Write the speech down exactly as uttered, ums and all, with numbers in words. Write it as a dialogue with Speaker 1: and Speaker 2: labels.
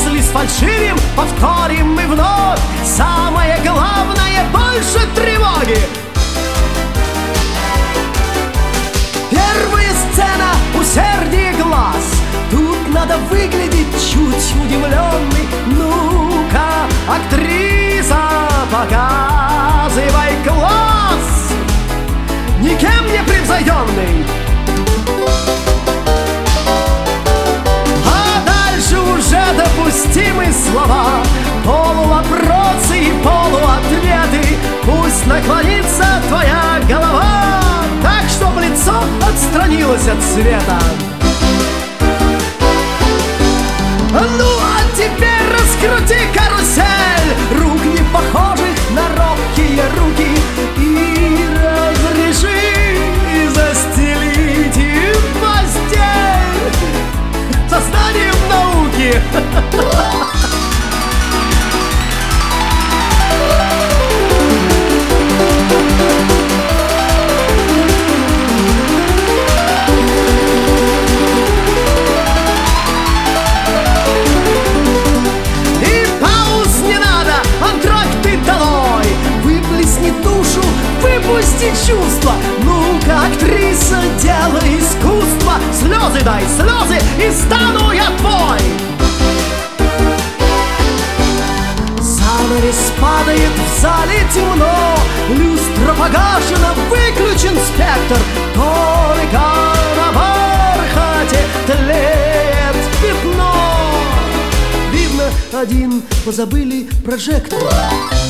Speaker 1: Если сфальшивим, повторим мы вновь. Самое главное, больше тревоги. Первая сцена — усердие глаз. Тут надо выглядеть чуть удивленный. Ну-ка, актриса, показывай класс, никем не превзойденный. А дальше уже допустимы слова, полувопросы и полуответы. Пусть наклонится твоя голова так, чтоб лицо отстранилось от света. Ну а теперь раскрути карусель рук, не похожих на робкие руки, и разреши застелить им постель сознанием науки. Выпусти чувства, ну-ка, актриса, делай искусство. Слезы дай, слезы, и стану я твой. Занавес падает, в зале темно, люстра погашена, выключен спектр. Только на бархате тлеет пятно. Видно, один позабыли прожектор.